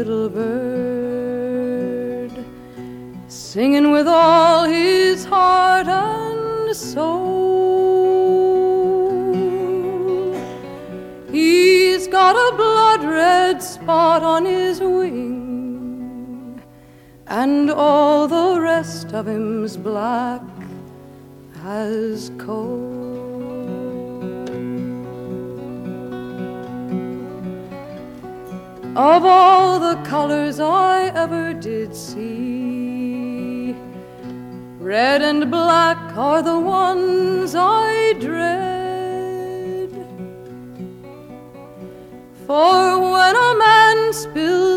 little bird, singing with all his heart and soul. He's got a blood-red spot on his wing, and all the rest of him's black as coal. Of all the colors I ever did see, red and black are the ones I dread. For when a man spills